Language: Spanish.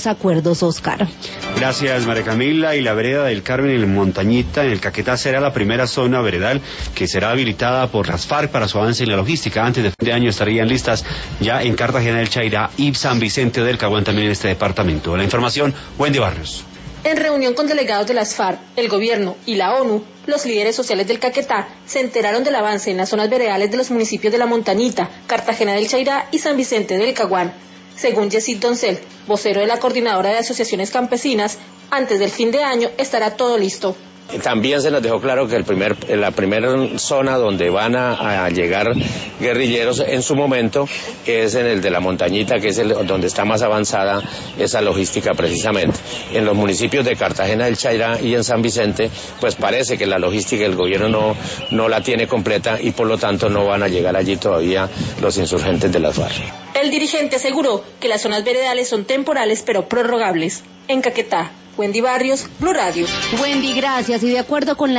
los acuerdos, Oscar. Gracias, María Camila. Y la vereda del Carmen en Montañita, en el Caquetá, será la primera zona veredal que será habilitada por las FARC para su avance en la logística. Antes de fin de año estarían listas ya en Cartagena del Chairá y San Vicente del Caguán, también en este departamento. La información, Wendy Barrios. En reunión con delegados de las FARC, el gobierno y la ONU, los líderes sociales del Caquetá se enteraron del avance en las zonas veredales de los municipios de La Montañita, Cartagena del Chairá y San Vicente del Caguán. Según Yesid Doncel, vocero de la Coordinadora de Asociaciones Campesinas, antes del fin de año estará todo listo. También se nos dejó claro que la primera zona donde van a llegar guerrilleros en su momento es en el de La Montañita, que es donde está más avanzada esa logística precisamente. En los municipios de Cartagena del Chairá y en San Vicente, pues parece que la logística el gobierno no la tiene completa y por lo tanto no van a llegar allí todavía los insurgentes de las FARC. El dirigente aseguró que las zonas veredales son temporales pero prorrogables. En Caquetá, Wendy Barrios, Blue Radio. Wendy, gracias. Y de acuerdo con la